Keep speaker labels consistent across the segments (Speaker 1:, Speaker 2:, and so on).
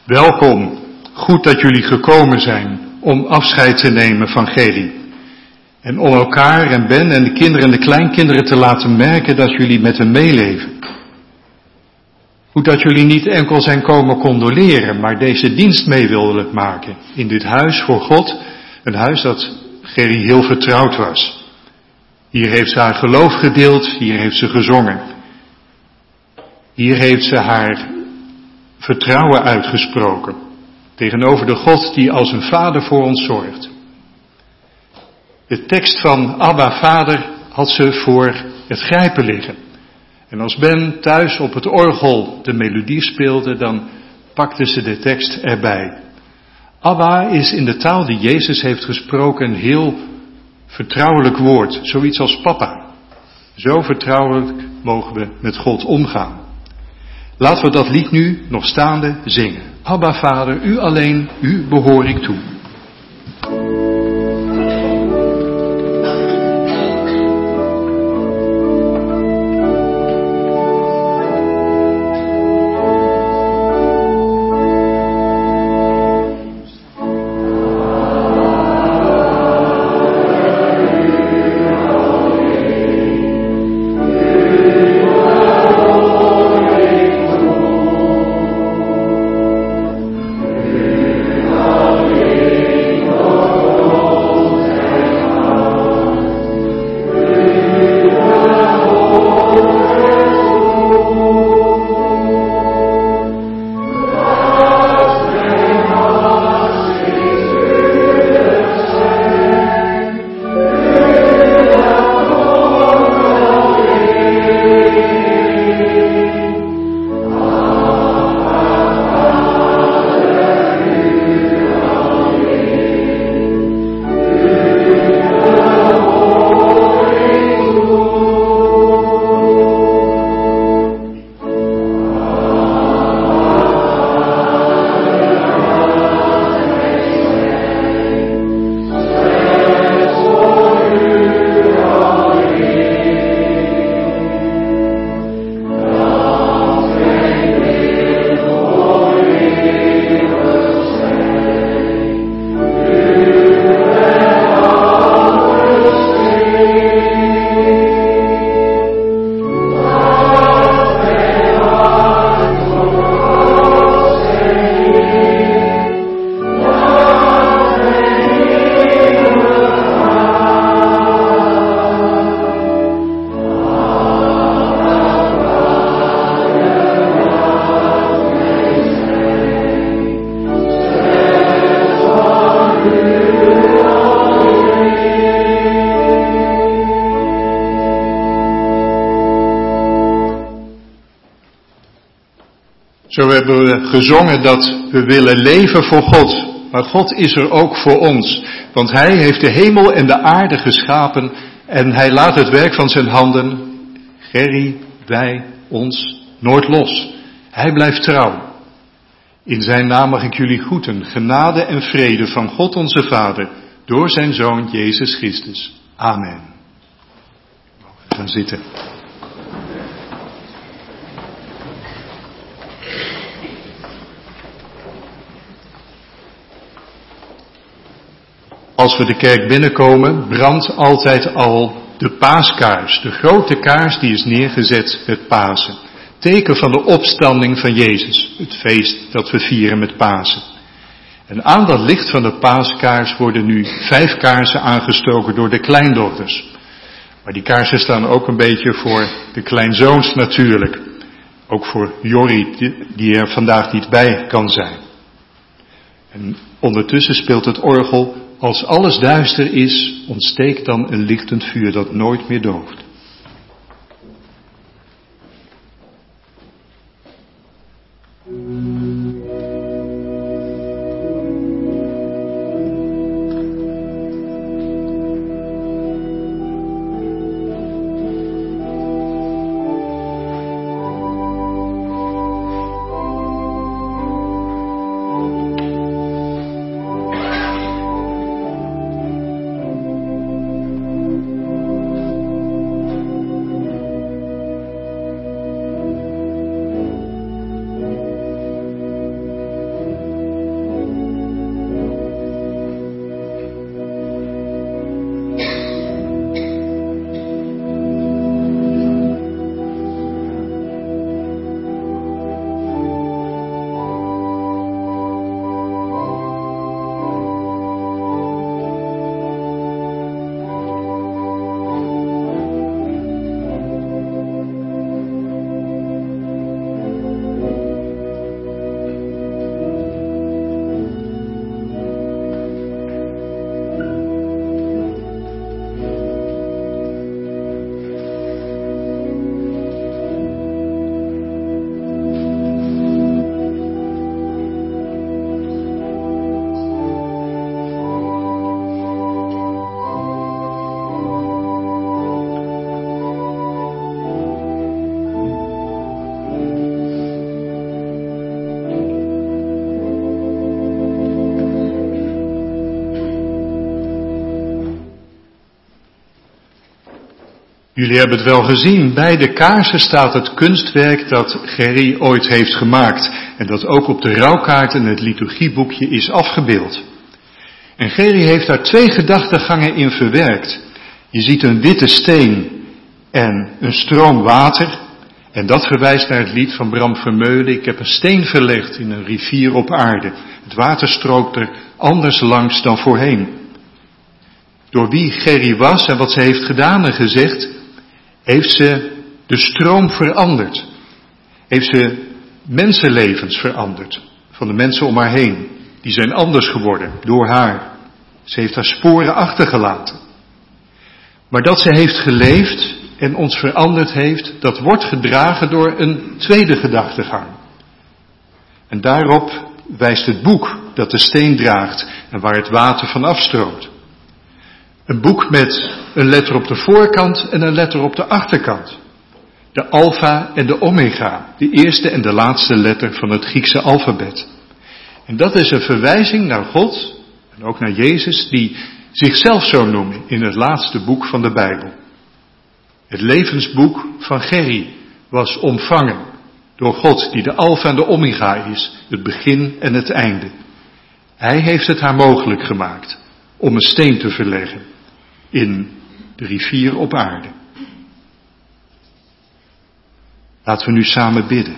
Speaker 1: Welkom, goed dat jullie gekomen zijn om afscheid te nemen van Gerry. En om elkaar en Ben en de kinderen en de kleinkinderen te laten merken dat jullie met hem meeleven. Goed dat jullie niet enkel zijn komen condoleren, maar deze dienst mee wilden maken. In dit huis voor God, een huis dat Gerry heel vertrouwd was. Hier heeft ze haar geloof gedeeld, hier heeft ze gezongen. Hier heeft ze haar vertrouwen uitgesproken tegenover de God die als een vader voor ons zorgt. De tekst van Abba Vader had ze voor het grijpen liggen. En als Ben thuis op het orgel de melodie speelde, dan pakte ze de tekst erbij. Abba is in de taal die Jezus heeft gesproken een heel vertrouwelijk woord, zoiets als papa. Zo vertrouwelijk mogen we met God omgaan. Laten we dat lied nu nog staande zingen. Abba Vader, u alleen, u behoor ik toe. Zo hebben we gezongen dat we willen leven voor God. Maar God is er ook voor ons. Want Hij heeft de hemel en de aarde geschapen. En Hij laat het werk van zijn handen, Gerry, wij, ons, nooit los. Hij blijft trouw. In zijn naam mag ik jullie groeten. Genade en vrede van God onze Vader. Door zijn Zoon Jezus Christus. Amen. We gaan zitten. Als we de kerk binnenkomen, brandt altijd al de paaskaars. De grote kaars die is neergezet met Pasen. Teken van de opstanding van Jezus. Het feest dat we vieren met Pasen. En aan dat licht van de paaskaars worden nu 5 kaarsen aangestoken door de kleindochters. Maar die kaarsen staan ook een beetje voor de kleinzoons natuurlijk. Ook voor Jorrie, die er vandaag niet bij kan zijn. En ondertussen speelt het orgel. Als alles duister is, ontsteekt dan een lichtend vuur dat nooit meer dooft. Jullie hebben het wel gezien, bij de kaarsen staat het kunstwerk dat Gerry ooit heeft gemaakt en dat ook op de rouwkaart in het liturgieboekje is afgebeeld. En Gerry heeft daar 2 gedachtegangen in verwerkt. Je ziet een witte steen en een stroom water en dat verwijst naar het lied van Bram Vermeulen. Ik heb een steen verlegd in een rivier op aarde. Het water stroomt er anders langs dan voorheen. Door wie Gerry was en wat ze heeft gedaan en gezegd, heeft ze de stroom veranderd. Heeft ze mensenlevens veranderd. Van de mensen om haar heen. Die zijn anders geworden door haar. Ze heeft haar sporen achtergelaten. Maar dat ze heeft geleefd en ons veranderd heeft, dat wordt gedragen door een tweede gedachtegang. En daarop wijst het boek dat de steen draagt en waar het water van afstroomt. Een boek met een letter op de voorkant en een letter op de achterkant. De alfa en de omega, de eerste en de laatste letter van het Griekse alfabet. En dat is een verwijzing naar God en ook naar Jezus die zichzelf zo noemt in het laatste boek van de Bijbel. Het levensboek van Gerry was ontvangen door God die de alfa en de omega is, het begin en het einde. Hij heeft het haar mogelijk gemaakt om een steen te verleggen in de rivier op aarde. Laten we nu samen bidden.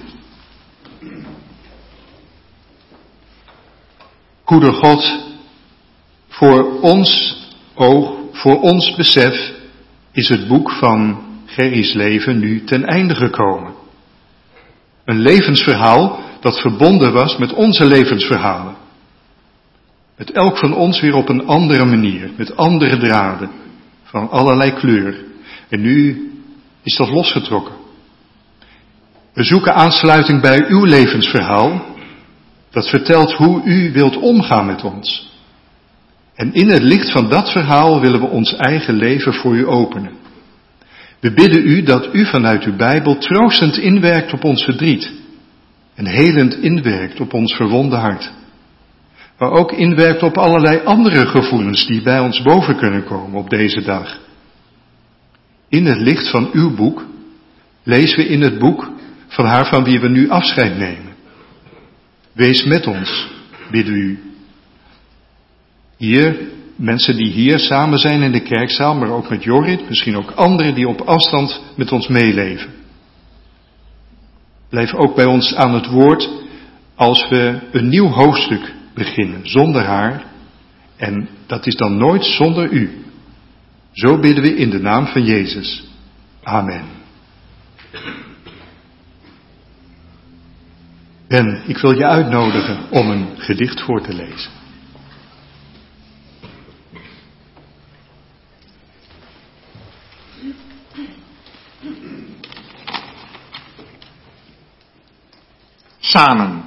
Speaker 1: Goede God, voor ons oog, voor ons besef is het boek van Gerry's leven nu ten einde gekomen. Een levensverhaal dat verbonden was met onze levensverhalen. Met elk van ons weer op een andere manier, met andere draden, van allerlei kleur. En nu is dat losgetrokken. We zoeken aansluiting bij uw levensverhaal, dat vertelt hoe u wilt omgaan met ons. En in het licht van dat verhaal willen we ons eigen leven voor u openen. We bidden u dat u vanuit uw Bijbel troostend inwerkt op ons verdriet en helend inwerkt op ons verwonde hart. Maar ook inwerkt op allerlei andere gevoelens die bij ons boven kunnen komen op deze dag. In het licht van uw boek lezen we in het boek van haar van wie we nu afscheid nemen. Wees met ons, bidden u. Hier, mensen die hier samen zijn in de kerkzaal, maar ook met Jorrit, misschien ook anderen die op afstand met ons meeleven. Blijf ook bij ons aan het woord als we een nieuw hoofdstuk beginnen, zonder haar. En dat is dan nooit zonder u. Zo bidden we in de naam van Jezus. Amen. Ben, ik wil je uitnodigen om een gedicht voor te lezen.
Speaker 2: Samen.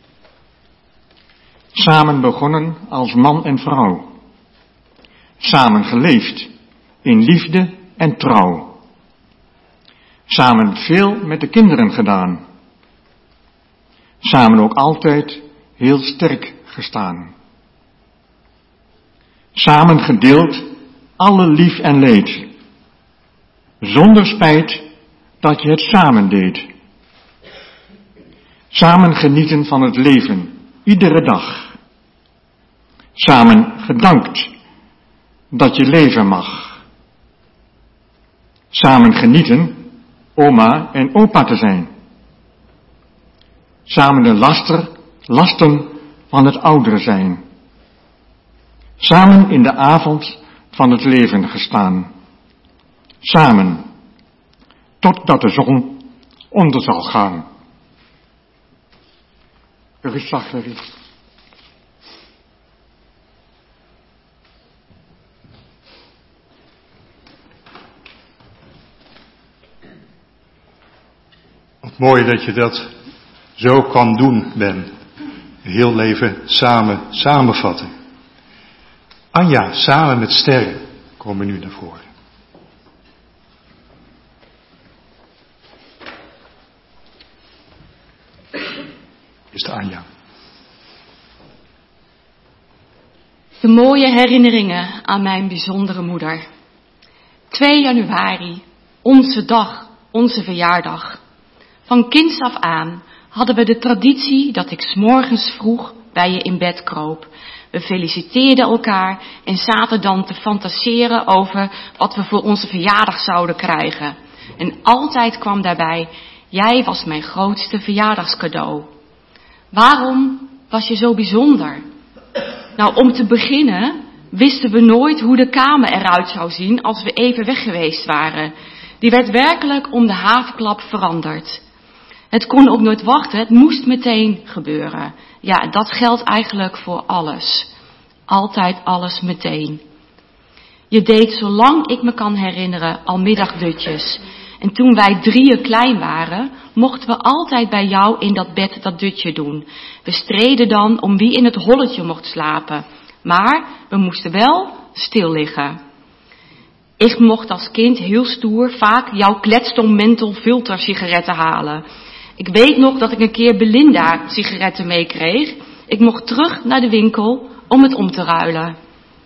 Speaker 2: Samen begonnen als man en vrouw. Samen geleefd in liefde en trouw. Samen veel met de kinderen gedaan. Samen ook altijd heel sterk gestaan. Samen gedeeld alle lief en leed. Zonder spijt dat je het samen deed. Samen genieten van het leven, iedere dag. Samen gedankt dat je leven mag. Samen genieten oma en opa te zijn. Samen de lasten van het ouderen zijn. Samen in de avond van het leven gestaan. Samen, totdat de zon onder zal gaan. Rust zacht, Gerry.
Speaker 1: Wat mooi dat je dat zo kan doen, Ben. Een heel leven samenvatten. Anja, samen met sterren, komen nu naar voren. Is de Anja.
Speaker 3: De mooie herinneringen aan mijn bijzondere moeder. 2 januari Onze dag, onze verjaardag. Van kinds af aan hadden we de traditie dat ik 's morgens vroeg bij je in bed kroop. We feliciteerden elkaar en zaten dan te fantaseren over wat we voor onze verjaardag zouden krijgen. En altijd kwam daarbij: jij was mijn grootste verjaardagscadeau. Waarom was je zo bijzonder? Nou, om te beginnen wisten we nooit hoe de kamer eruit zou zien als we even weg geweest waren. Die werd werkelijk om de haverklap veranderd. Het kon ook nooit wachten, het moest meteen gebeuren. Ja, dat geldt eigenlijk voor alles. Altijd alles meteen. Je deed, zolang ik me kan herinneren, al middagdutjes. En toen wij 3 klein waren, mochten we altijd bij jou in dat bed dat dutje doen. We streden dan om wie in het holletje mocht slapen. Maar we moesten wel stil liggen. Ik mocht als kind heel stoer vaak jouw Gladstone Menthol filter sigaretten halen. Ik weet nog dat ik een keer Belinda sigaretten meekreeg. Ik mocht terug naar de winkel om het om te ruilen.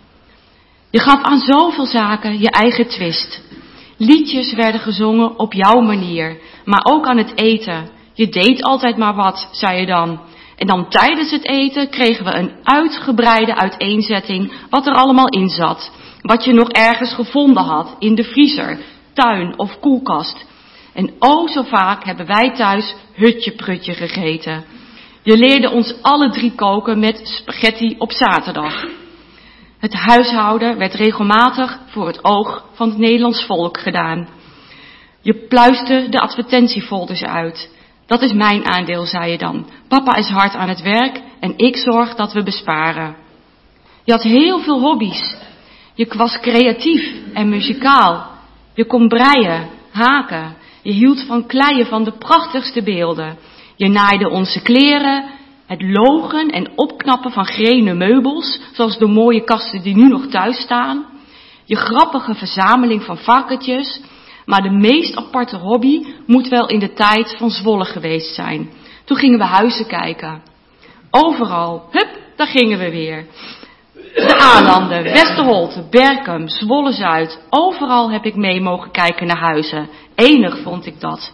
Speaker 3: Je gaf aan zoveel zaken je eigen twist. Liedjes werden gezongen op jouw manier, maar ook aan het eten. Je deed altijd maar wat, zei je dan. En dan tijdens het eten kregen we een uitgebreide uiteenzetting wat er allemaal in zat. Wat je nog ergens gevonden had, in de vriezer, tuin of koelkast. En zo vaak hebben wij thuis hutje-prutje gegeten. Je leerde ons alle 3 koken met spaghetti op zaterdag. Het huishouden werd regelmatig voor het oog van het Nederlands volk gedaan. Je pluiste de advertentiefolders uit. Dat is mijn aandeel, zei je dan. Papa is hard aan het werk en ik zorg dat we besparen. Je had heel veel hobby's. Je was creatief en muzikaal. Je kon breien, haken. Je hield van kleien van de prachtigste beelden. Je naaide onze kleren, het logen en opknappen van grene meubels, zoals de mooie kasten die nu nog thuis staan. Je grappige verzameling van varkentjes. Maar de meest aparte hobby moet wel in de tijd van Zwolle geweest zijn. Toen gingen we huizen kijken. Overal, hup, daar gingen we weer. De Aanlanden, Westerholte, Berkum, Zwolle-Zuid. Overal heb ik mee mogen kijken naar huizen. Enig vond ik dat.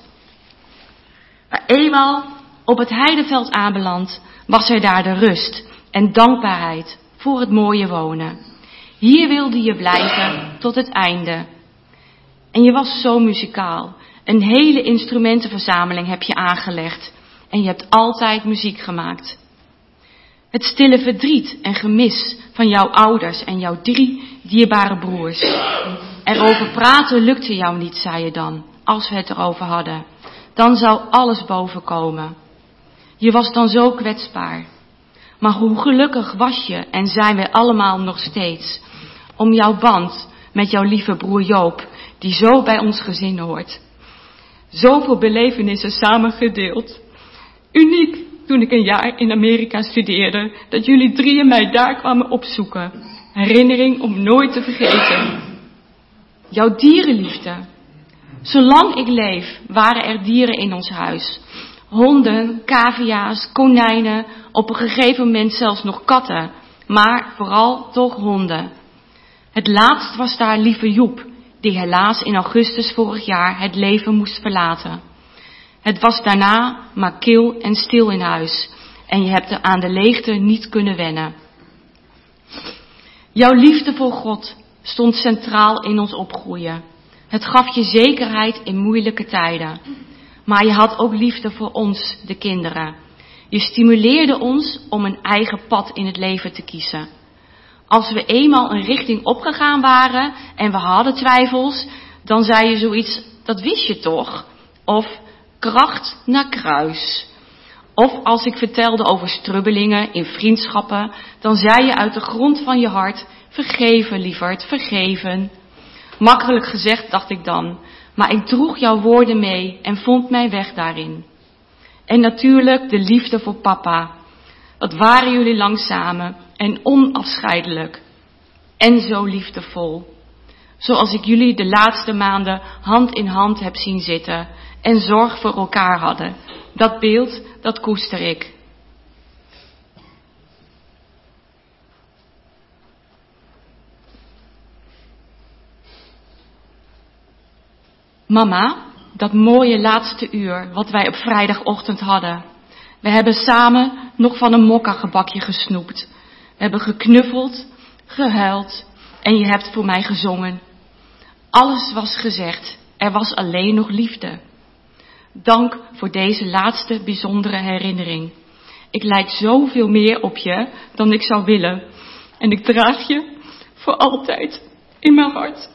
Speaker 3: Maar eenmaal op het heideveld aanbeland, was er daar de rust en dankbaarheid voor het mooie wonen. Hier wilde je blijven tot het einde. En je was zo muzikaal. Een hele instrumentenverzameling heb je aangelegd. En je hebt altijd muziek gemaakt. Het stille verdriet en gemis van jouw ouders en jouw 3 dierbare broers. Erover praten lukte jou niet, zei je dan, als we het erover hadden. Dan zou alles bovenkomen. Je was dan zo kwetsbaar. Maar hoe gelukkig was je en zijn wij allemaal nog steeds om jouw band met jouw lieve broer Joop, die zo bij ons gezin hoort. Zoveel belevenissen samen gedeeld. Uniek toen ik een jaar in Amerika studeerde, dat jullie 3 mij daar kwamen opzoeken. Herinnering om nooit te vergeten. Jouw dierenliefde. Zolang ik leef, waren er dieren in ons huis. Honden, cavia's, konijnen, op een gegeven moment zelfs nog katten. Maar vooral toch honden. Het laatst was daar lieve Joep, die helaas in augustus vorig jaar het leven moest verlaten. Het was daarna maar kil en stil in huis en je hebt er aan de leegte niet kunnen wennen. Jouw liefde voor God stond centraal in ons opgroeien. Het gaf je zekerheid in moeilijke tijden. Maar je had ook liefde voor ons, de kinderen. Je stimuleerde ons om een eigen pad in het leven te kiezen. Als we eenmaal een richting opgegaan waren en we hadden twijfels, dan zei je zoiets, dat wist je toch? Of kracht naar kruis. Of als ik vertelde over strubbelingen in vriendschappen, dan zei je uit de grond van je hart, vergeven lieverd, vergeven. Makkelijk gezegd, dacht ik dan, maar ik droeg jouw woorden mee en vond mijn weg daarin. En natuurlijk de liefde voor papa. Wat waren jullie lang samen en onafscheidelijk. En zo liefdevol. Zoals ik jullie de laatste maanden hand in hand heb zien zitten en zorg voor elkaar hadden. Dat beeld, dat koester ik. Mama, dat mooie laatste uur wat wij op vrijdagochtend hadden. We hebben samen nog van een mokka-gebakje gesnoept. We hebben geknuffeld, gehuild en je hebt voor mij gezongen. Alles was gezegd, er was alleen nog liefde. Dank voor deze laatste bijzondere herinnering. Ik lijk zoveel meer op je dan ik zou willen. En ik draag je voor altijd in mijn hart.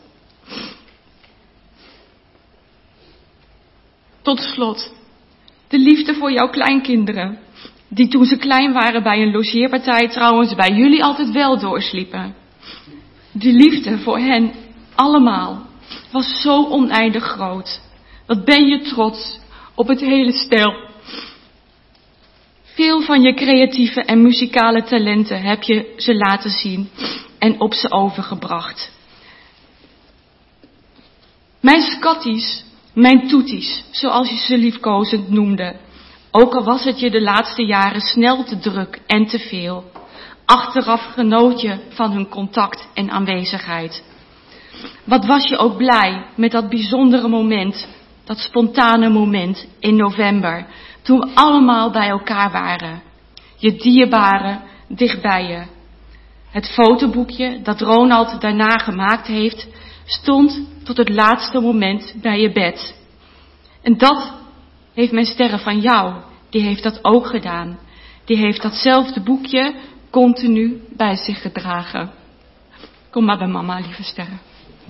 Speaker 3: Tot slot, de liefde voor jouw kleinkinderen. Die toen ze klein waren bij een logeerpartij trouwens bij jullie altijd wel doorsliepen. Die liefde voor hen allemaal was zo oneindig groot. Wat ben je trots op het hele stel. Veel van je creatieve en muzikale talenten heb je ze laten zien en op ze overgebracht. Mijn scatties, mijn toeties, zoals je ze liefkozend noemde. Ook al was het je de laatste jaren snel te druk en te veel. Achteraf genoot je van hun contact en aanwezigheid. Wat was je ook blij met dat bijzondere moment, dat spontane moment in november, toen we allemaal bij elkaar waren. Je dierbaren dicht bij je. Het fotoboekje dat Ronald daarna gemaakt heeft, stond tot het laatste moment bij je bed. En dat heeft mijn sterren van jou, die heeft dat ook gedaan. Die heeft datzelfde boekje continu bij zich gedragen. Kom maar bij mama, lieve sterren.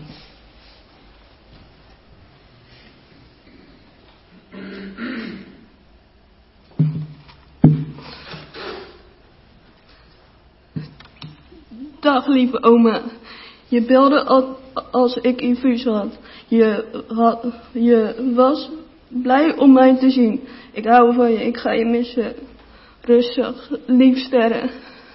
Speaker 4: Dag lieve oma, je belde als ik infuus had. Je was blij om mij te zien. Ik hou van je, ik ga je missen. Rustig, lief sterren.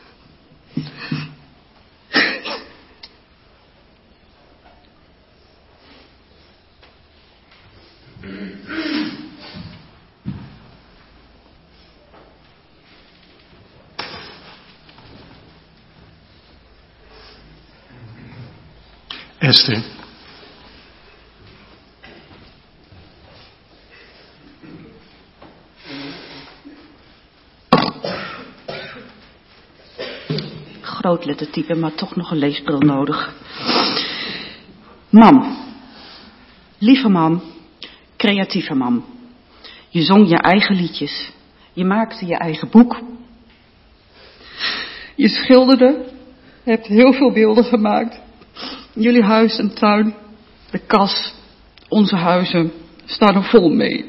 Speaker 1: Esther.
Speaker 5: Grootlettertype, maar toch nog een leesbril nodig. Mam. Lieve mam. Creatieve mam. Je zong je eigen liedjes. Je maakte je eigen boek.
Speaker 6: Je schilderde. Je hebt heel veel beelden gemaakt. Jullie huis en tuin, de kas, onze huizen staan er vol mee.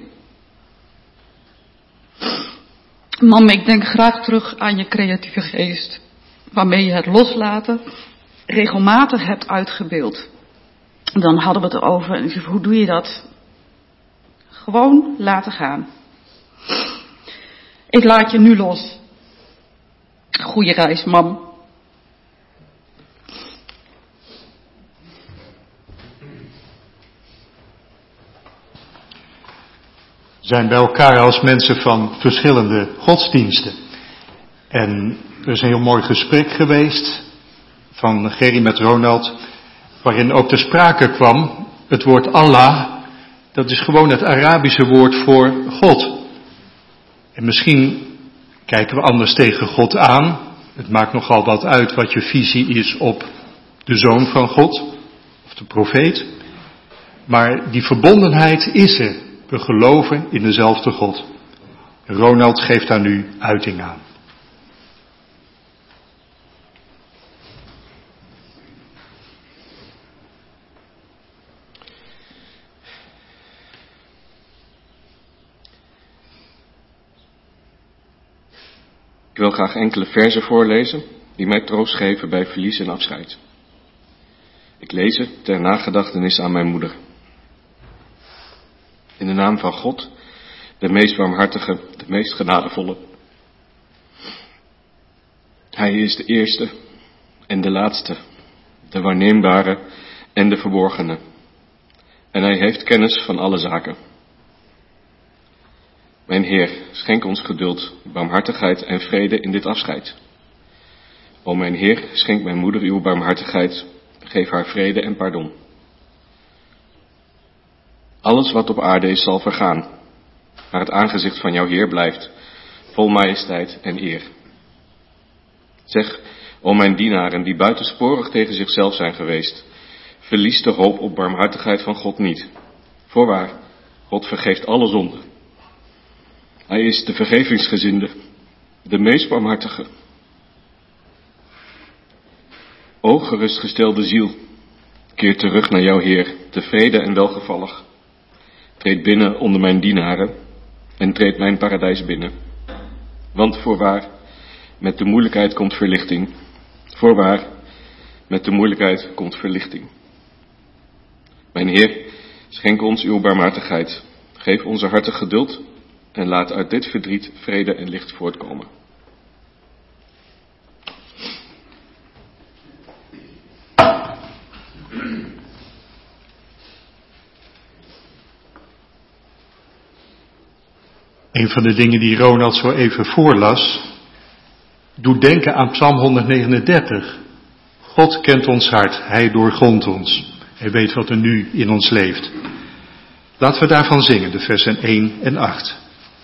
Speaker 6: Mam, ik denk graag terug aan je creatieve geest, waarmee je het loslaten regelmatig hebt uitgebeeld. Dan hadden we het erover en ik zei, hoe doe je dat? Gewoon laten gaan. Ik laat je nu los. Goeie reis, mam.
Speaker 1: Zijn bij elkaar als mensen van verschillende godsdiensten. En er is een heel mooi gesprek geweest van Gerry met Ronald, waarin ook ter sprake kwam het woord Allah. Dat is gewoon het Arabische woord voor God. En misschien kijken we anders tegen God aan. Het maakt nogal wat uit wat je visie is op de Zoon van God, of de profeet. Maar die verbondenheid is er. We geloven in dezelfde God. Ronald geeft daar nu uiting aan.
Speaker 7: Ik wil graag enkele verzen voorlezen die mij troost geven bij verlies en afscheid. Ik lees het ter nagedachtenis aan mijn moeder. In de naam van God, de meest barmhartige, de meest genadevolle. Hij is de eerste en de laatste, de waarneembare en de verborgene. En hij heeft kennis van alle zaken. Mijn Heer, schenk ons geduld, barmhartigheid en vrede in dit afscheid. O mijn Heer, schenk mijn moeder uw barmhartigheid, geef haar vrede en pardon. Alles wat op aarde is zal vergaan, maar het aangezicht van jouw Heer blijft, vol majesteit en eer. Zeg, o mijn dienaren die buitensporig tegen zichzelf zijn geweest, verlies de hoop op barmhartigheid van God niet. Voorwaar, God vergeeft alle zonden. Hij is de vergevingsgezinde, de meest barmhartige. O gerustgestelde ziel, keer terug naar jouw Heer, tevreden en welgevallig. Treed binnen onder mijn dienaren en treed mijn paradijs binnen. Want voorwaar, met de moeilijkheid komt verlichting. Voorwaar, met de moeilijkheid komt verlichting. Mijn Heer, schenk ons uw barmhartigheid. Geef onze harten geduld en laat uit dit verdriet vrede en licht voortkomen.
Speaker 1: Een van de dingen die Ronald zo even voorlas, doet denken aan Psalm 139. God kent ons hart, Hij doorgrondt ons. Hij weet wat er nu in ons leeft. Laten we daarvan zingen, de versen 1 en 8.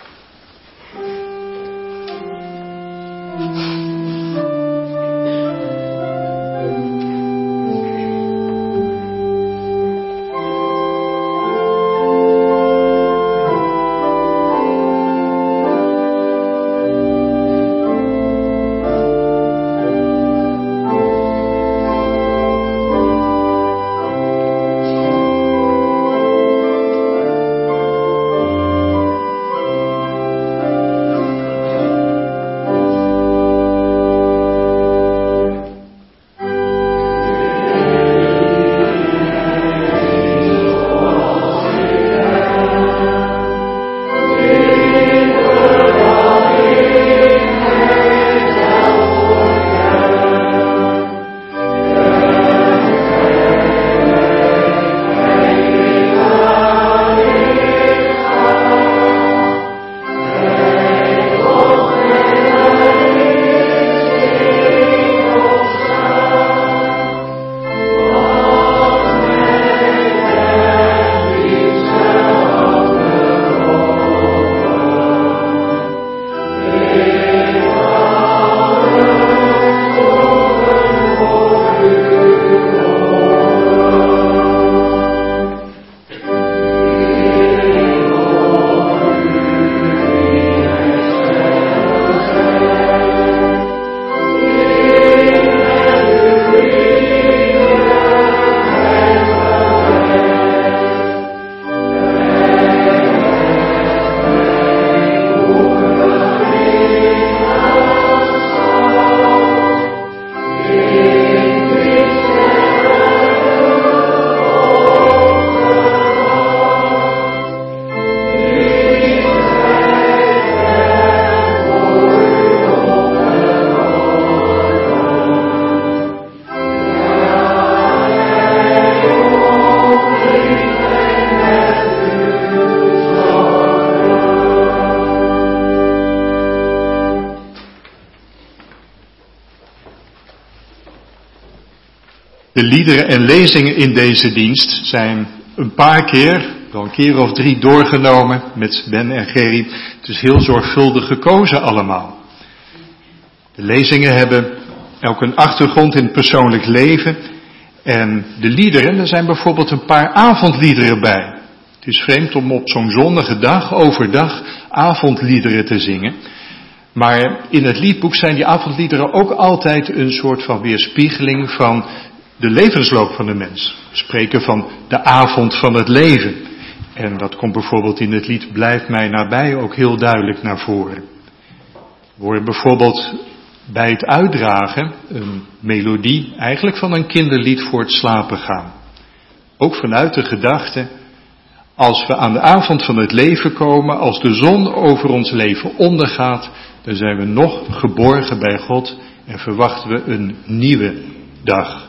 Speaker 1: De liederen en lezingen in deze dienst zijn een paar keer, wel een keer of 3 doorgenomen met Ben en Gerry. Het is heel zorgvuldig gekozen allemaal. De lezingen hebben elk een achtergrond in het persoonlijk leven. En de liederen, er zijn bijvoorbeeld een paar avondliederen bij. Het is vreemd om op zo'n zonnige dag, overdag, avondliederen te zingen. Maar in het liedboek zijn die avondliederen ook altijd een soort van weerspiegeling van de levensloop van de mens. We spreken van de avond van het leven. En dat komt bijvoorbeeld in het lied Blijf mij nabij ook heel duidelijk naar voren. We horen bijvoorbeeld bij het uitdragen een melodie eigenlijk van een kinderlied voor het slapen gaan. Ook vanuit de gedachte, als we aan de avond van het leven komen, als de zon over ons leven ondergaat, dan zijn we nog geborgen bij God en verwachten we een nieuwe dag.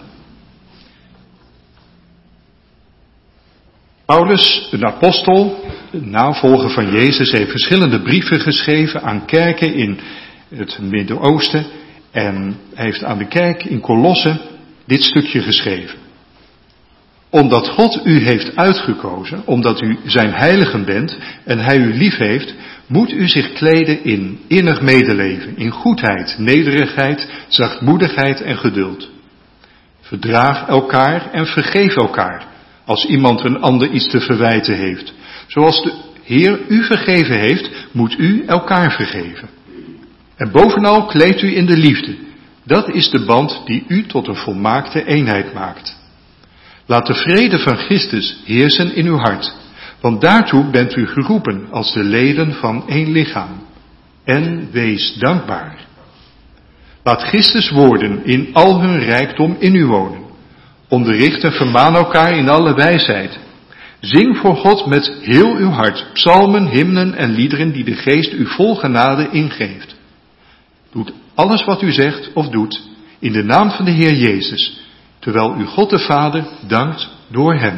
Speaker 1: Paulus, een apostel, een navolger van Jezus, heeft verschillende brieven geschreven aan kerken in het Midden-Oosten. En hij heeft aan de kerk in Kolosse dit stukje geschreven. Omdat God u heeft uitgekozen, omdat u zijn heiligen bent en hij u lief heeft, moet u zich kleden in innig medeleven, in goedheid, nederigheid, zachtmoedigheid en geduld. Verdraag elkaar en vergeef elkaar, als iemand een ander iets te verwijten heeft. Zoals de Heer u vergeven heeft, moet u elkaar vergeven. En bovenal kleedt u in de liefde. Dat is de band die u tot een volmaakte eenheid maakt. Laat de vrede van Christus heersen in uw hart, want daartoe bent u geroepen als de leden van één lichaam. En wees dankbaar. Laat Christus woorden in al hun rijkdom in u wonen. Onderricht en vermaan elkaar in alle wijsheid. Zing voor God met heel uw hart psalmen, hymnen en liederen die de Geest u vol genade ingeeft. Doet alles wat u zegt of doet in de naam van de Heer Jezus, terwijl u God de Vader dankt door hem.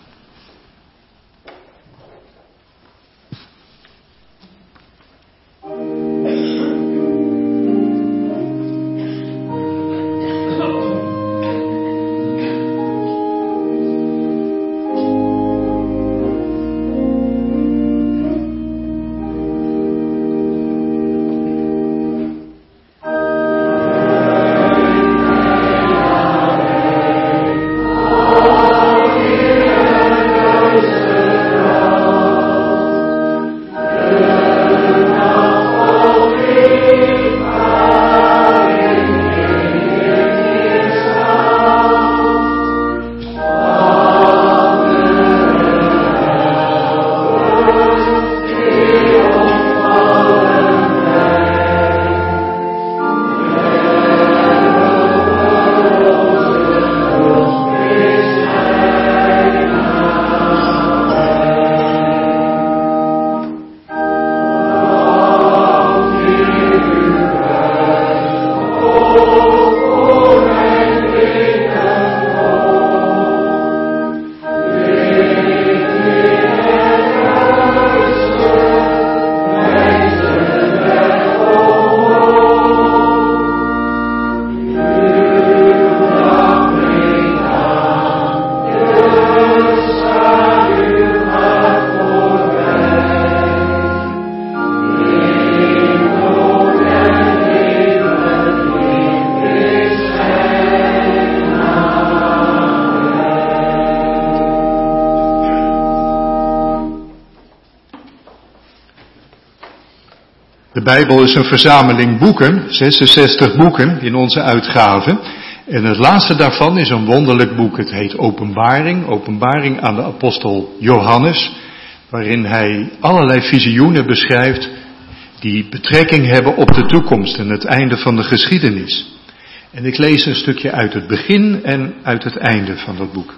Speaker 1: De Bijbel is een verzameling boeken, 66 boeken in onze uitgave. En het laatste daarvan is een wonderlijk boek. Het heet Openbaring, Openbaring aan de apostel Johannes, waarin hij allerlei visioenen beschrijft die betrekking hebben op de toekomst en het einde van de geschiedenis. En ik lees een stukje uit het begin en uit het einde van dat boek.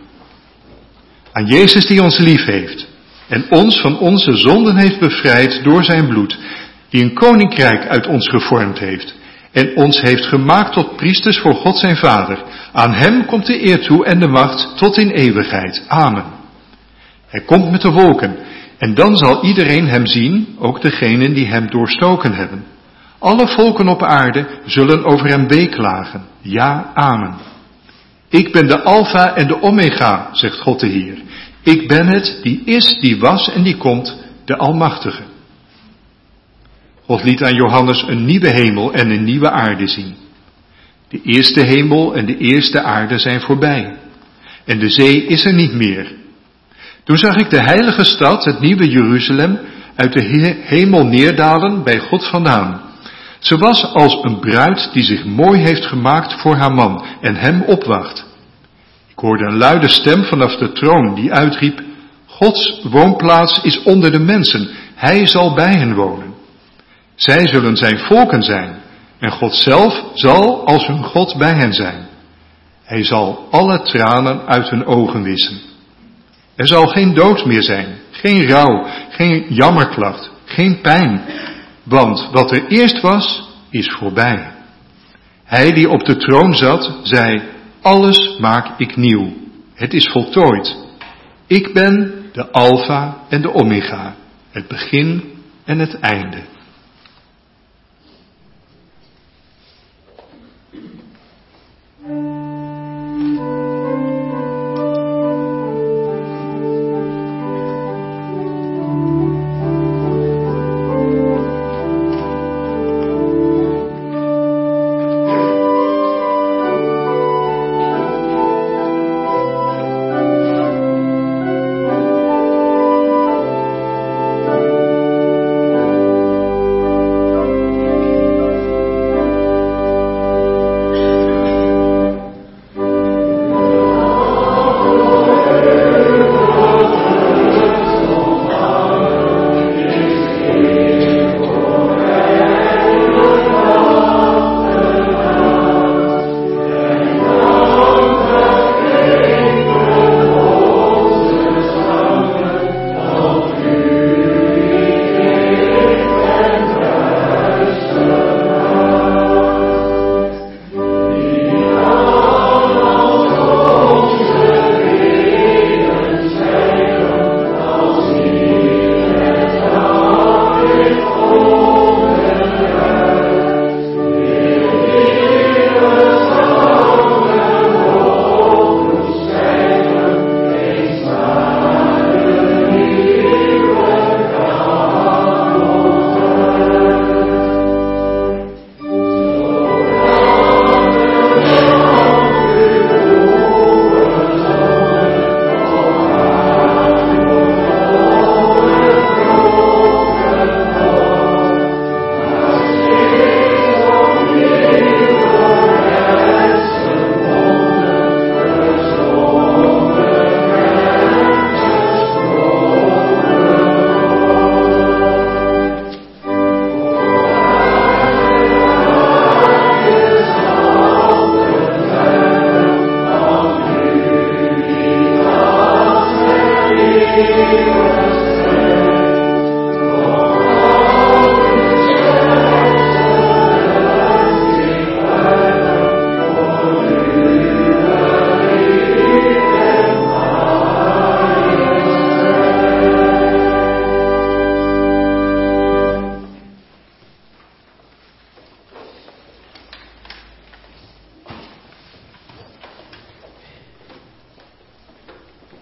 Speaker 1: Aan Jezus die ons lief heeft en ons van onze zonden heeft bevrijd door zijn bloed, die een koninkrijk uit ons gevormd heeft en ons heeft gemaakt tot priesters voor God zijn Vader. Aan hem komt de eer toe en de macht tot in eeuwigheid. Amen. Hij komt met de wolken en dan zal iedereen hem zien, ook degenen die hem doorstoken hebben. Alle volken op aarde zullen over hem weeklagen. Ja, amen. Ik ben de Alpha en de Omega, zegt God de Heer. Ik ben het, die is, die was en die komt, de Almachtige. God liet aan Johannes een nieuwe hemel en een nieuwe aarde zien. De eerste hemel en de eerste aarde zijn voorbij. En de zee is er niet meer. Toen zag ik de heilige stad, het nieuwe Jeruzalem, uit de hemel neerdalen bij God vandaan. Ze was als een bruid die zich mooi heeft gemaakt voor haar man en hem opwacht. Ik hoorde een luide stem vanaf de troon die uitriep: Gods woonplaats is onder de mensen, hij zal bij hen wonen. Zij zullen zijn volken zijn en God zelf zal als hun God bij hen zijn. Hij zal alle tranen uit hun ogen wissen. Er zal geen dood meer zijn, geen rouw, geen jammerklacht, geen pijn, want wat er eerst was, is voorbij. Hij die op de troon zat, zei: alles maak ik nieuw. Het is voltooid. Ik ben de Alpha en de Omega, het begin en het einde.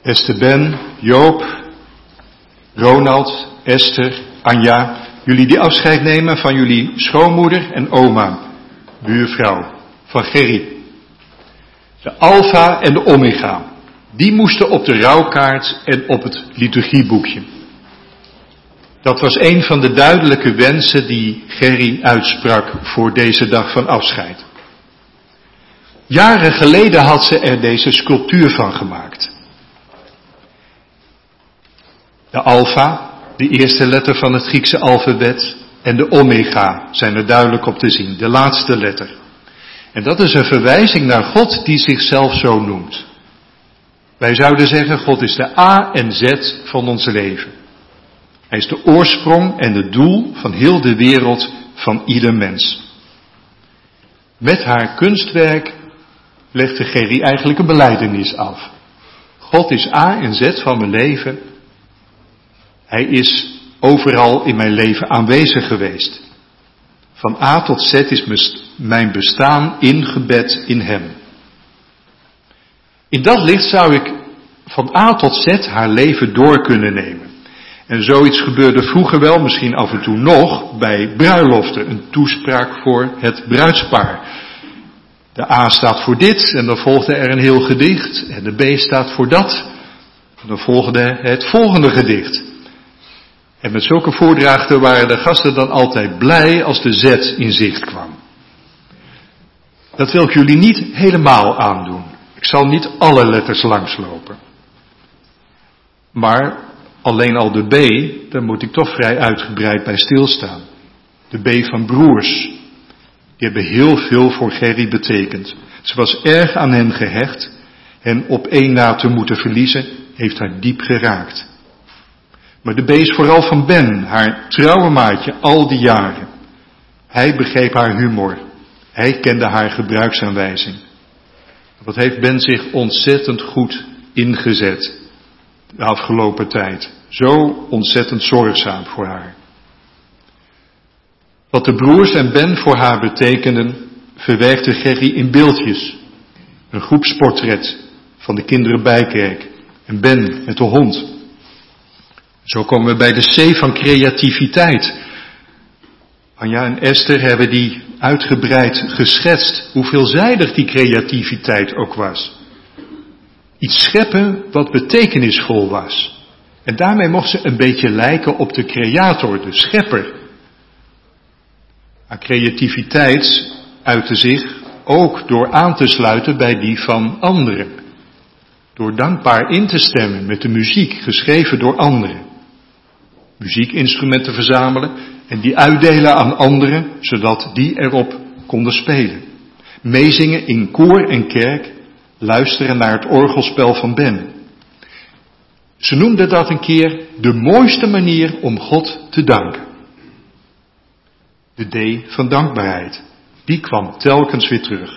Speaker 1: Esther Ben, Joop, Ronald, Esther, Anja, jullie die afscheid nemen van jullie schoonmoeder en oma, buurvrouw, van Gerry. De Alpha en de Omega, die moesten op de rouwkaart en op het liturgieboekje. Dat was een van de duidelijke wensen die Gerry uitsprak voor deze dag van afscheid. Jaren geleden had ze er deze sculptuur van gemaakt. De Alpha, de eerste letter van het Griekse alfabet, en de Omega zijn er duidelijk op te zien, de laatste letter. En dat is een verwijzing naar God die zichzelf zo noemt. Wij zouden zeggen, God is de A en Z van ons leven. Hij is de oorsprong en het doel van heel de wereld, van ieder mens. Met haar kunstwerk legde Gerry eigenlijk een belijdenis af. God is A en Z van mijn leven. Hij is overal in mijn leven aanwezig geweest. Van A tot Z is mijn bestaan ingebed in hem. In dat licht zou ik van A tot Z haar leven door kunnen nemen. En zoiets gebeurde vroeger wel, misschien af en toe nog, bij bruiloften. Een toespraak voor het bruidspaar. De A staat voor dit en dan volgde er een heel gedicht. En de B staat voor dat. En dan volgde het volgende gedicht. En met zulke voordrachten waren de gasten dan altijd blij als de Z in zicht kwam. Dat wil ik jullie niet helemaal aandoen. Ik zal niet alle letters langslopen. Maar alleen al de B, daar moet ik toch vrij uitgebreid bij stilstaan. De B van broers. Die hebben heel veel voor Gerry betekend. Ze was erg aan hen gehecht. Hen op één na te moeten verliezen, heeft haar diep geraakt. Maar de B is vooral van Ben, haar trouwe maatje, al die jaren. Hij begreep haar humor. Hij kende haar gebruiksaanwijzing. Wat heeft Ben zich ontzettend goed ingezet de afgelopen tijd. Zo ontzettend zorgzaam voor haar. Wat de broers en Ben voor haar betekenden, verwerkte Gerry in beeldjes. Een groepsportret van de kinderen Bijkerk en Ben met de hond. Zo komen we bij de C van creativiteit. Anja en Esther hebben die uitgebreid geschetst, hoe veelzijdig die creativiteit ook was. Iets scheppen wat betekenisvol was. En daarmee mocht ze een beetje lijken op de creator, de schepper. Haar creativiteit uitte zich ook door aan te sluiten bij die van anderen. Door dankbaar in te stemmen met de muziek, geschreven door anderen. Muziekinstrumenten verzamelen en die uitdelen aan anderen, zodat die erop konden spelen. Meezingen in koor en kerk, luisteren naar het orgelspel van Ben. Ze noemden dat een keer de mooiste manier om God te danken. De D van dankbaarheid, die kwam telkens weer terug.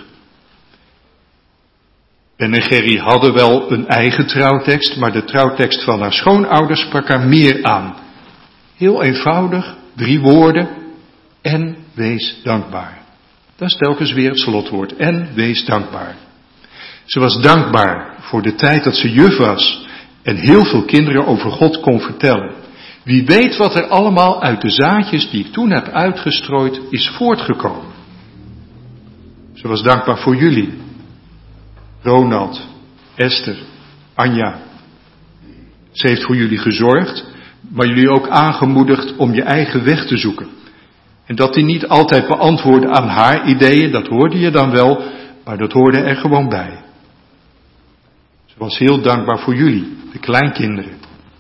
Speaker 1: Ben en Gerry hadden wel een eigen trouwtekst, maar de trouwtekst van haar schoonouders sprak haar meer aan. Heel eenvoudig, 3 woorden, en wees dankbaar. Dat is telkens weer het slotwoord, en wees dankbaar. Ze was dankbaar voor de tijd dat ze juf was en heel veel kinderen over God kon vertellen. Wie weet wat er allemaal uit de zaadjes die ik toen heb uitgestrooid is voortgekomen. Ze was dankbaar voor jullie. Ronald, Esther, Anja. Ze heeft voor jullie gezorgd, maar jullie ook aangemoedigd om je eigen weg te zoeken. En dat die niet altijd beantwoordde aan haar ideeën, dat hoorde je dan wel, maar dat hoorde er gewoon bij. Ze was heel dankbaar voor jullie, de kleinkinderen.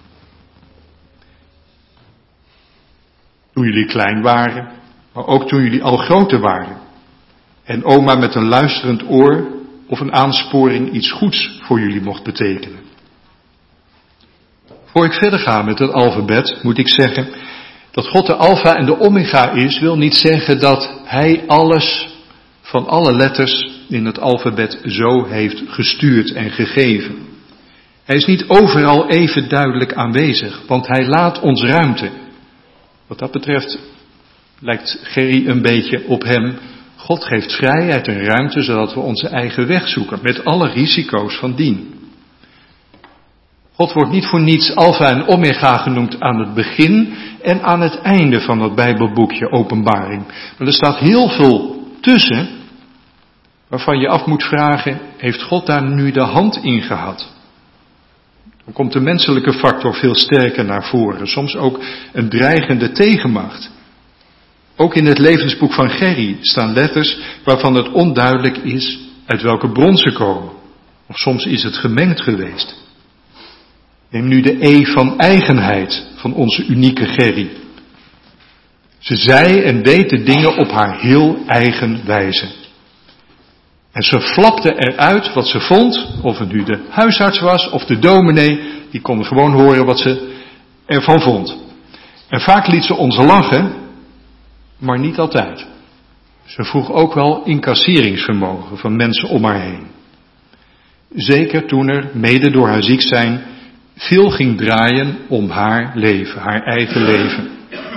Speaker 1: Toen jullie klein waren, maar ook toen jullie al groter waren. En oma met een luisterend oor of een aansporing iets goeds voor jullie mocht betekenen. Voor ik verder ga met het alfabet, moet ik zeggen dat God de Alpha en de Omega is, wil niet zeggen dat hij alles van alle letters in het alfabet zo heeft gestuurd en gegeven. Hij is niet overal even duidelijk aanwezig, want hij laat ons ruimte. Wat dat betreft lijkt Gerry een beetje op hem. God geeft vrijheid en ruimte, zodat we onze eigen weg zoeken, met alle risico's van dien. God wordt niet voor niets Alpha en Omega genoemd aan het begin en aan het einde van dat Bijbelboekje Openbaring. Maar er staat heel veel tussen waarvan je af moet vragen, heeft God daar nu de hand in gehad? Dan komt de menselijke factor veel sterker naar voren, soms ook een dreigende tegenmacht. Ook in het levensboek van Gerry staan letters waarvan het onduidelijk is uit welke bron ze komen. Of soms is het gemengd geweest. Neem nu de E van eigenheid van onze unieke Gerry. Ze zei en deed de dingen op haar heel eigen wijze. En ze flapte eruit wat ze vond, of het nu de huisarts was of de dominee, die kon gewoon horen wat ze ervan vond. En vaak liet ze ons lachen, maar niet altijd. Ze vroeg ook wel incasseringsvermogen van mensen om haar heen. Zeker toen er, mede door haar ziek zijn, veel ging draaien om haar leven, haar eigen leven.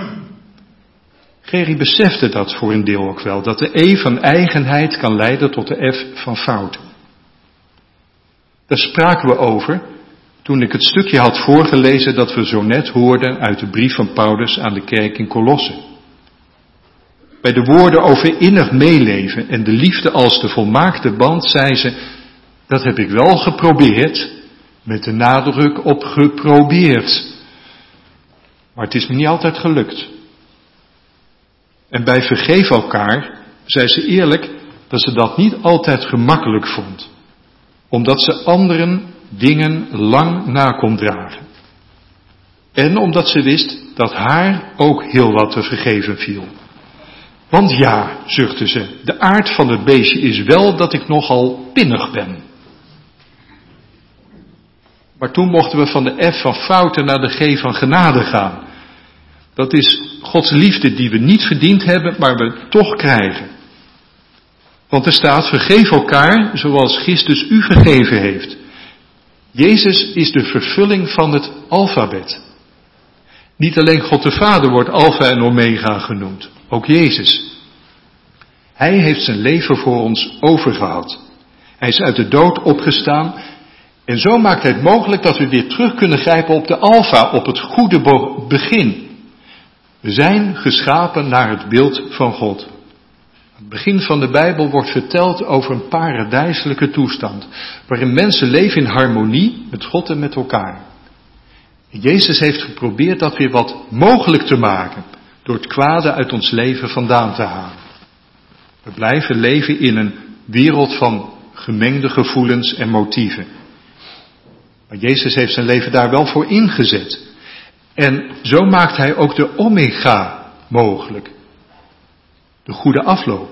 Speaker 1: Gerry besefte dat voor een deel ook wel, dat de E van eigenheid kan leiden tot de F van fouten. Daar spraken we over toen ik het stukje had voorgelezen dat we zo net hoorden uit de brief van Paulus aan de kerk in Kolosse. Bij de woorden over innig meeleven en de liefde als de volmaakte band zei ze, dat heb ik wel geprobeerd, met de nadruk op geprobeerd. Maar het is me niet altijd gelukt. En bij vergeef elkaar zei ze eerlijk dat ze dat niet altijd gemakkelijk vond. Omdat ze anderen dingen lang na kon dragen. En omdat ze wist dat haar ook heel wat te vergeven viel. Want ja, zuchtte ze, de aard van het beestje is wel dat ik nogal pinnig ben. Maar toen mochten we van de F van fouten naar de G van genade gaan. Dat is Gods liefde die we niet verdiend hebben, maar we toch krijgen. Want er staat, vergeef elkaar zoals Christus u vergeven heeft. Jezus is de vervulling van het alfabet. Niet alleen God de Vader wordt Alpha en Omega genoemd, ook Jezus. Hij heeft zijn leven voor ons overgehad. Hij is uit de dood opgestaan en zo maakt hij het mogelijk dat we weer terug kunnen grijpen op de Alpha, op het goede begin. We zijn geschapen naar het beeld van God. Het begin van de Bijbel wordt verteld over een paradijselijke toestand, waarin mensen leven in harmonie met God en met elkaar. Jezus heeft geprobeerd dat weer wat mogelijk te maken, door het kwade uit ons leven vandaan te halen. We blijven leven in een wereld van gemengde gevoelens en motieven. Maar Jezus heeft zijn leven daar wel voor ingezet. En zo maakt hij ook de omega mogelijk. De goede afloop.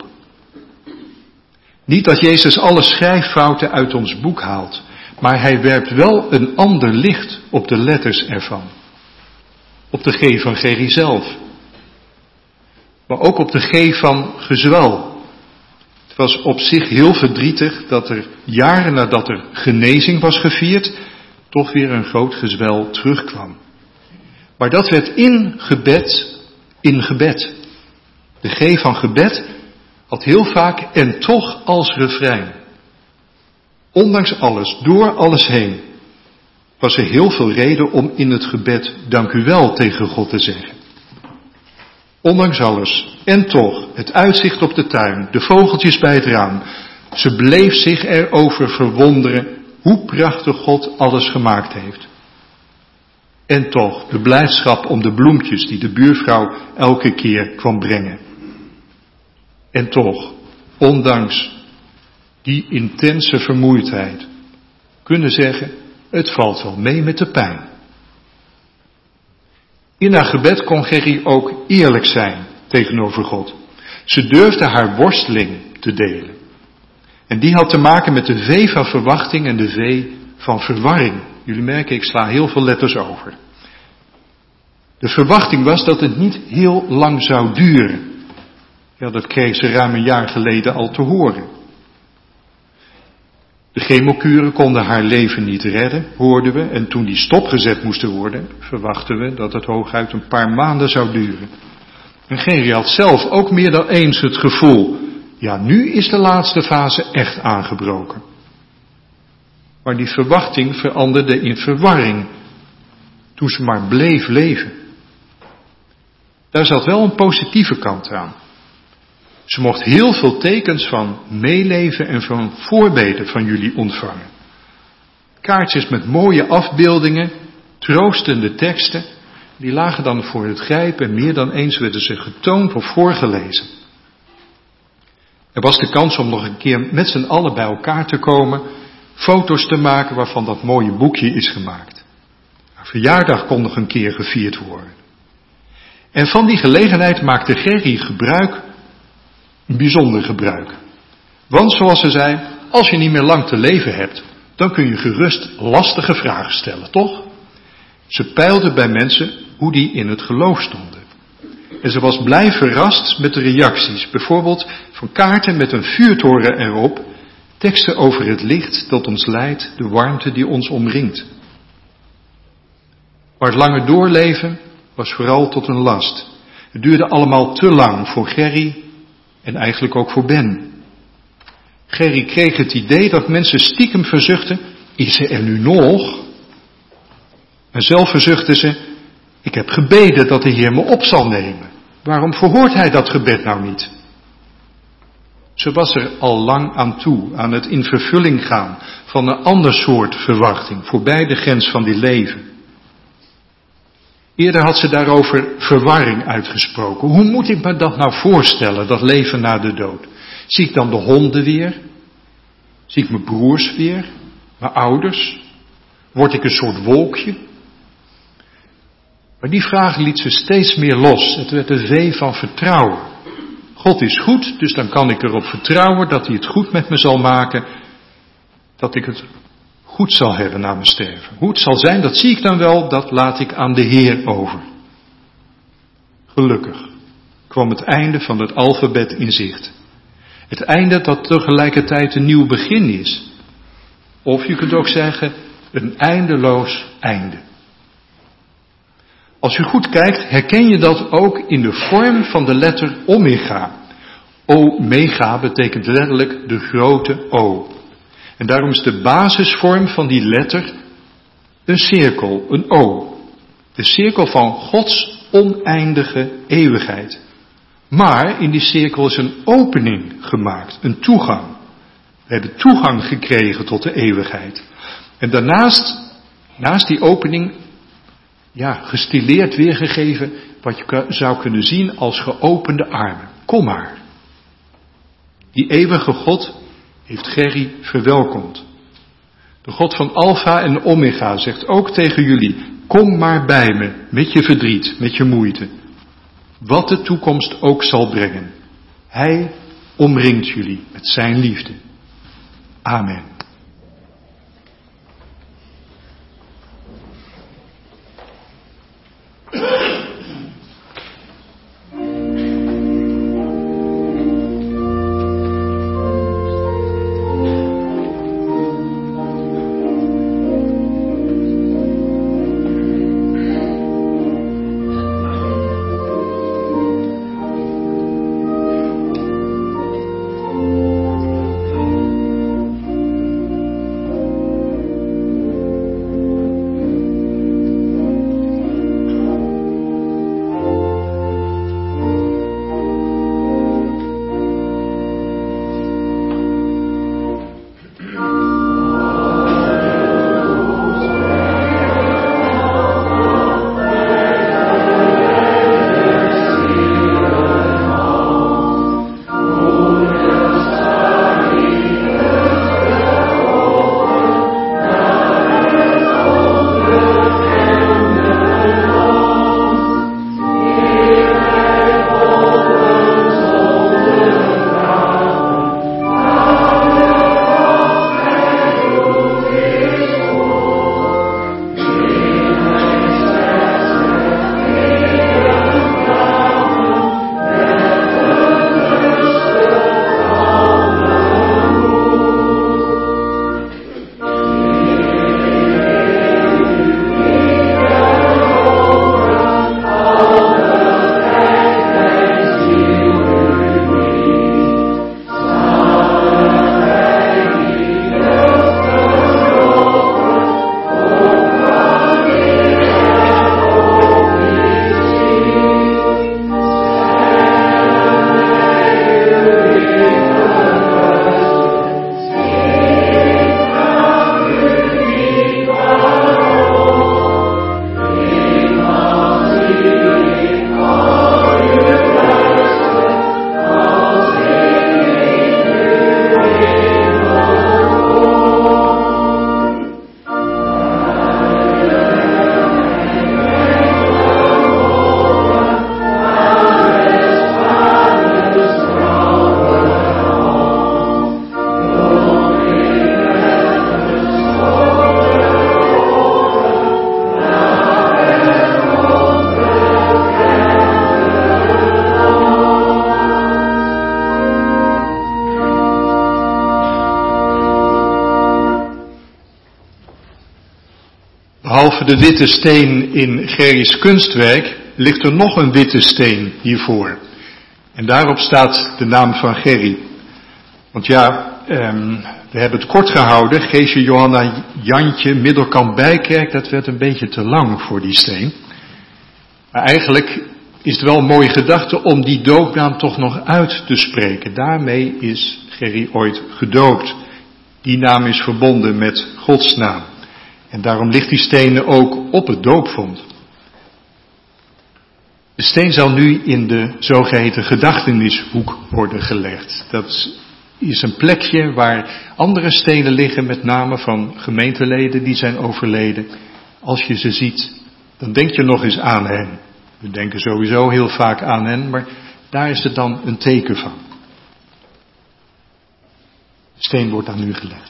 Speaker 1: Niet dat Jezus alle schrijffouten uit ons boek haalt, maar hij werpt wel een ander licht op de letters ervan. Op de G van Gerry zelf. Maar ook op de G van gezwel. Het was op zich heel verdrietig dat er jaren nadat er genezing was gevierd, toch weer een groot gezwel terugkwam. Maar dat werd in gebed. De G van gebed had heel vaak en toch als refrein. Ondanks alles, door alles heen, was er heel veel reden om in het gebed dank u wel tegen God te zeggen. Ondanks alles, en toch, het uitzicht op de tuin, de vogeltjes bij het raam, ze bleef zich erover verwonderen hoe prachtig God alles gemaakt heeft. En toch, de blijdschap om de bloempjes die de buurvrouw elke keer kwam brengen. En toch, ondanks die intense vermoeidheid, kunnen zeggen, het valt wel mee met de pijn. In haar gebed kon Gerry ook eerlijk zijn tegenover God. Ze durfde haar worsteling te delen. En die had te maken met de V van verwachting en de V van verwarring. Jullie merken, ik sla heel veel letters over. De verwachting was dat het niet heel lang zou duren. Ja, dat kreeg ze ruim een jaar geleden al te horen. De chemokuren konden haar leven niet redden, hoorden we. En toen die stopgezet moesten worden, verwachten we dat het hooguit een paar maanden zou duren. En Gerry had zelf ook meer dan eens het gevoel, ja, nu is de laatste fase echt aangebroken. Maar die verwachting veranderde in verwarring toen ze maar bleef leven. Daar zat wel een positieve kant aan. Ze mocht heel veel tekens van meeleven en van voorbeden van jullie ontvangen. Kaartjes met mooie afbeeldingen, troostende teksten, die lagen dan voor het grijpen en meer dan eens werden ze getoond of voorgelezen. Er was de kans om nog een keer met z'n allen bij elkaar te komen, foto's te maken waarvan dat mooie boekje is gemaakt. Haar verjaardag kon nog een keer gevierd worden. En van die gelegenheid maakte Gerry gebruik, een bijzonder gebruik. Want zoals ze zei, als je niet meer lang te leven hebt, dan kun je gerust lastige vragen stellen, toch? Ze peilde bij mensen hoe die in het geloof stonden. En ze was blij verrast met de reacties, bijvoorbeeld van kaarten met een vuurtoren erop, teksten over het licht dat ons leidt, de warmte die ons omringt. Maar het lange doorleven was vooral tot een last. Het duurde allemaal te lang voor Gerry en eigenlijk ook voor Ben. Gerry kreeg het idee dat mensen stiekem verzuchtten, is ze er nu nog? En zelf verzuchtte ze, ik heb gebeden dat de Heer me op zal nemen. Waarom verhoort hij dat gebed nou niet? Ze was er al lang aan toe, aan het in vervulling gaan van een ander soort verwachting, voorbij de grens van dit leven. Eerder had ze daarover verwarring uitgesproken. Hoe moet ik me dat nou voorstellen, dat leven na de dood? Zie ik dan de honden weer? Zie ik mijn broers weer? Mijn ouders? Word ik een soort wolkje? Maar die vraag liet ze steeds meer los. Het werd een vee van vertrouwen. God is goed, dus dan kan ik erop vertrouwen dat hij het goed met me zal maken. Dat ik het goed zal hebben na mijn sterven. Hoe het zal zijn, dat zie ik dan wel, dat laat ik aan de Heer over. Gelukkig kwam het einde van het alfabet in zicht. Het einde dat tegelijkertijd een nieuw begin is. Of je kunt ook zeggen, een eindeloos einde. Als je goed kijkt, herken je dat ook in de vorm van de letter omega. Omega betekent letterlijk de grote O. En daarom is de basisvorm van die letter een cirkel, een O. De cirkel van Gods oneindige eeuwigheid. Maar in die cirkel is een opening gemaakt, een toegang. We hebben toegang gekregen tot de eeuwigheid. En daarnaast, naast die opening, gestileerd weergegeven wat je zou kunnen zien als geopende armen. Kom maar. Die eeuwige God heeft Gerry verwelkomd. De God van Alpha en Omega zegt ook tegen jullie, kom maar bij me met je verdriet, met je moeite. Wat de toekomst ook zal brengen. Hij omringt jullie met zijn liefde. Amen. Behalve de witte steen in Gerry's kunstwerk ligt er nog een witte steen hiervoor. En daarop staat de naam van Gerry. Want ja, we hebben het kort gehouden. Geesje, Johanna, Jantje, Middelkamp, Bijkerk, dat werd een beetje te lang voor die steen. Maar eigenlijk is het wel een mooie gedachte om die doopnaam toch nog uit te spreken. Daarmee is Gerry ooit gedoopt. Die naam is verbonden met Gods naam. En daarom ligt die steen ook op het doopvond. De steen zal nu in de zogeheten gedachtenishoek worden gelegd. Dat is een plekje waar andere stenen liggen, met name van gemeenteleden die zijn overleden. Als je ze ziet, dan denk je nog eens aan hen. We denken sowieso heel vaak aan hen, maar daar is het dan een teken van. De steen wordt daar nu gelegd.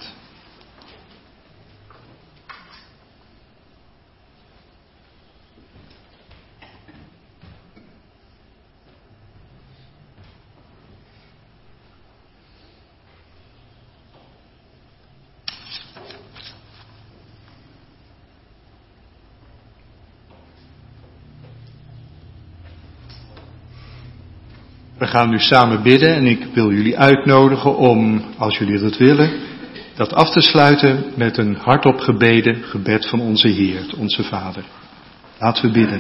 Speaker 1: We gaan nu samen bidden en ik wil jullie uitnodigen om, als jullie dat willen, dat af te sluiten met een hardop gebeden gebed van onze Heer, onze Vader. Laten we bidden.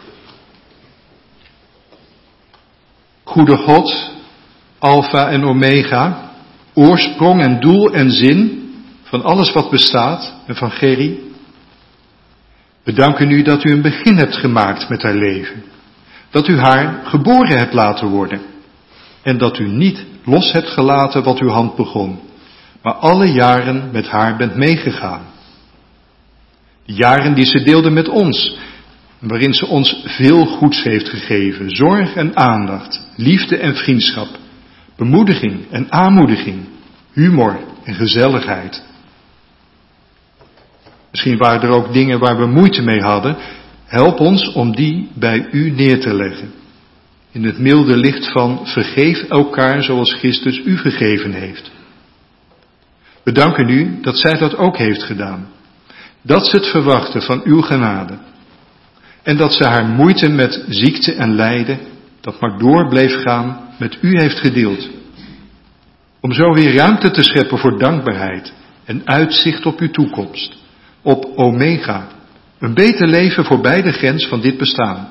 Speaker 1: Goede God, Alpha en Omega, oorsprong en doel en zin van alles wat bestaat en van Gerry. We danken u dat u een begin hebt gemaakt met haar leven. Dat u haar geboren hebt laten worden. En dat u niet los hebt gelaten wat uw hand begon. Maar alle jaren met haar bent meegegaan. De jaren die ze deelde met ons. Waarin ze ons veel goeds heeft gegeven. Zorg en aandacht. Liefde en vriendschap. Bemoediging en aanmoediging. Humor en gezelligheid. Misschien waren er ook dingen waar we moeite mee hadden. Help ons om die bij u neer te leggen. In het milde licht van vergeef elkaar zoals Christus u vergeven heeft. We danken u dat zij dat ook heeft gedaan. Dat ze het verwachten van uw genade. En dat ze haar moeite met ziekte en lijden, dat maar door bleef gaan, met u heeft gedeeld. Om zo weer ruimte te scheppen voor dankbaarheid en uitzicht op uw toekomst. Op Omega. Een beter leven voorbij de grens van dit bestaan.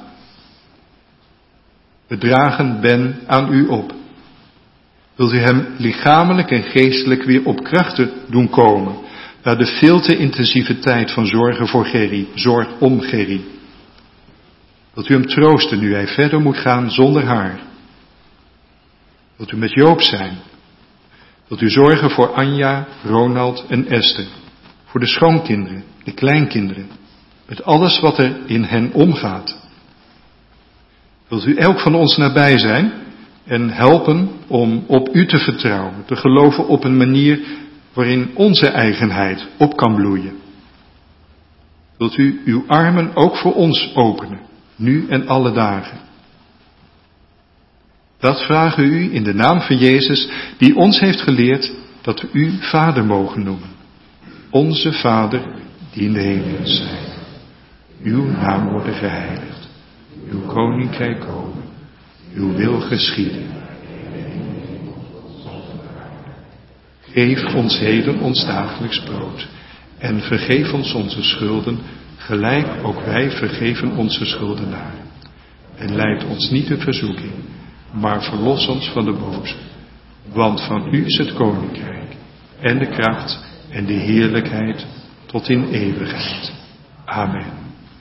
Speaker 1: We dragen Ben aan u op. Wilt u hem lichamelijk en geestelijk weer op krachten doen komen, naar de veel te intensieve tijd van zorgen voor Gerry, zorg om Gerry. Wilt u hem troosten nu hij verder moet gaan zonder haar. Wilt u met Joop zijn. Wilt u zorgen voor Anja, Ronald en Esther, voor de schoonkinderen, de kleinkinderen. Met alles wat er in hen omgaat. Wilt u elk van ons nabij zijn en helpen om op u te vertrouwen, te geloven op een manier waarin onze eigenheid op kan bloeien. Wilt u uw armen ook voor ons openen, nu en alle dagen. Dat vragen we u in de naam van Jezus, die ons heeft geleerd dat we u Vader mogen noemen. Onze Vader die in de hemel zijt. Uw naam worden geheiligd, uw koninkrijk komen, uw wil geschieden. Geef ons heden ons dagelijks brood en vergeef ons onze schulden, gelijk ook wij vergeven onze schuldenaren. En leid ons niet in verzoeking, maar verlos ons van de boze. Want van u is het koninkrijk en de kracht en de heerlijkheid tot in eeuwigheid. Amen.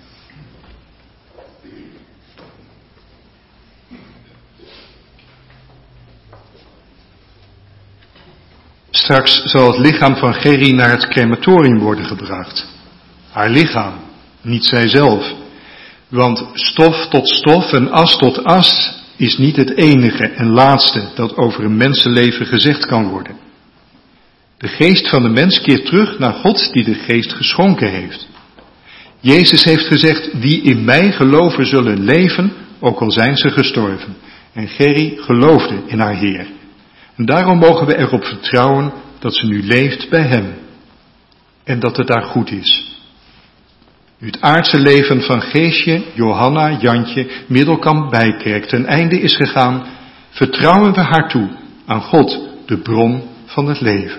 Speaker 1: Straks zal het lichaam van Gerry naar het crematorium worden gebracht. Haar lichaam, niet zijzelf. Want stof tot stof en as tot as is niet het enige en laatste dat over een mensenleven gezegd kan worden. De geest van de mens keert terug naar God die de geest geschonken heeft. Jezus heeft gezegd, wie in mij geloven zullen leven, ook al zijn ze gestorven. En Gerry geloofde in haar Heer. En daarom mogen we erop vertrouwen dat ze nu leeft bij hem. En dat het daar goed is. Nu het aardse leven van Geesje, Johanna, Jantje, Middelkamp, Bijkerk ten einde is gegaan, vertrouwen we haar toe aan God, de bron van het leven.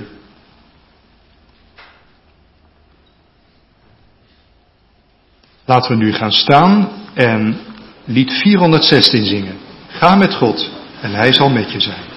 Speaker 1: Laten we nu gaan staan en lied 416 zingen. Ga met God en hij zal met je zijn.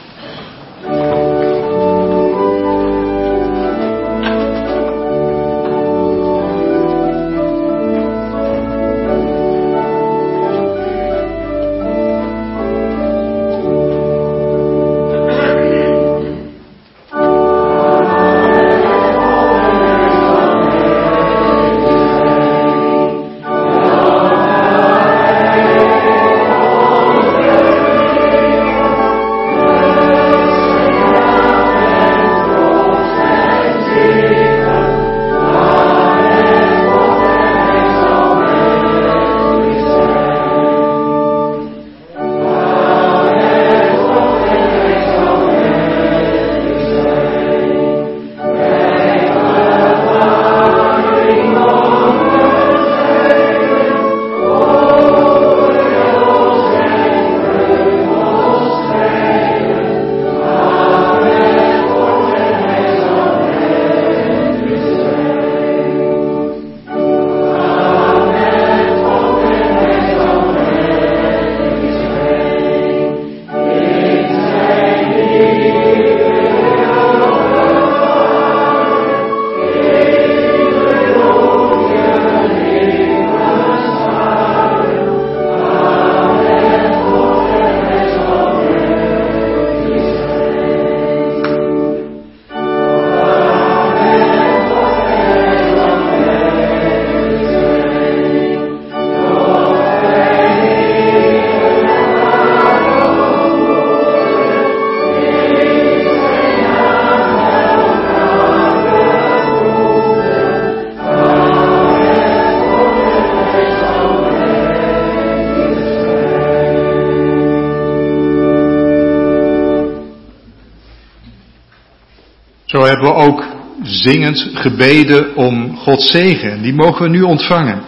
Speaker 1: Zo hebben we ook zingend gebeden om Gods zegen. En die mogen we nu ontvangen.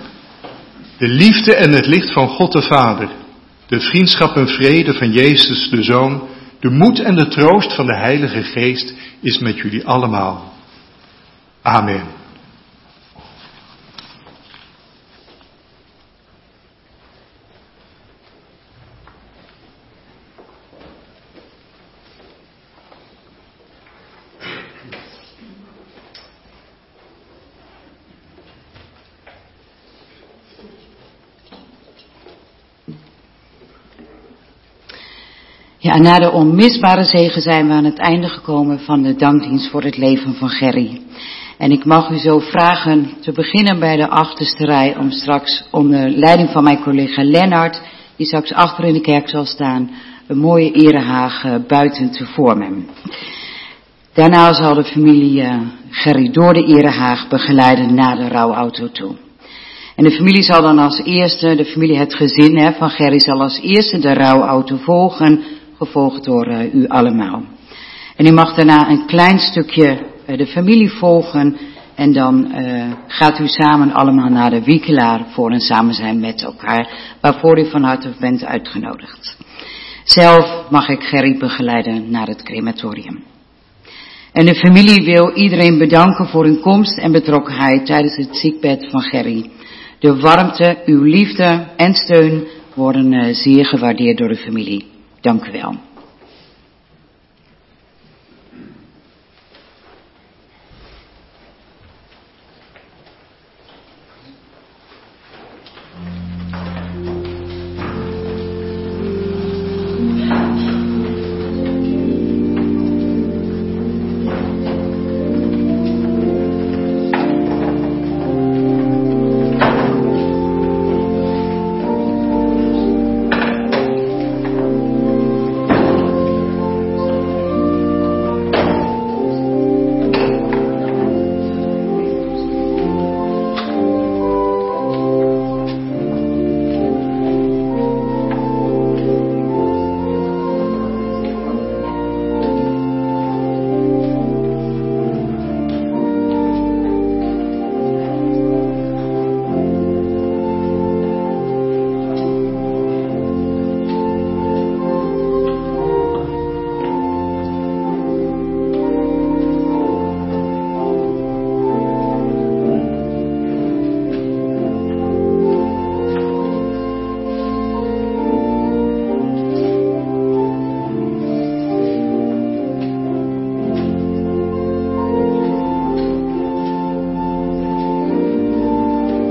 Speaker 1: De liefde en het licht van God de Vader. De vriendschap en vrede van Jezus de Zoon. De moed en de troost van de Heilige Geest is met jullie allemaal. Amen.
Speaker 5: Ja, na de onmisbare zegen zijn we aan het einde gekomen van de dankdienst voor het leven van Gerry. En ik mag u zo vragen te beginnen bij de achterste rij om straks onder leiding van mijn collega Lennart, die straks achter in de kerk zal staan, een mooie erehaag buiten te vormen. Daarna zal de familie Gerry door de erehaag begeleiden naar de rouwauto toe. En de familie zal dan als eerste, het gezin van Gerry zal als eerste de rouwauto volgen, gevolgd door u allemaal. En u mag daarna een klein stukje de familie volgen en dan gaat u samen allemaal naar de wiekelaar voor een samenzijn met elkaar, waarvoor u van harte bent uitgenodigd. Zelf mag ik Gerry begeleiden naar het crematorium. En de familie wil iedereen bedanken voor hun komst en betrokkenheid tijdens het ziekbed van Gerry. De warmte, uw liefde en steun worden zeer gewaardeerd door de familie. Dank u wel.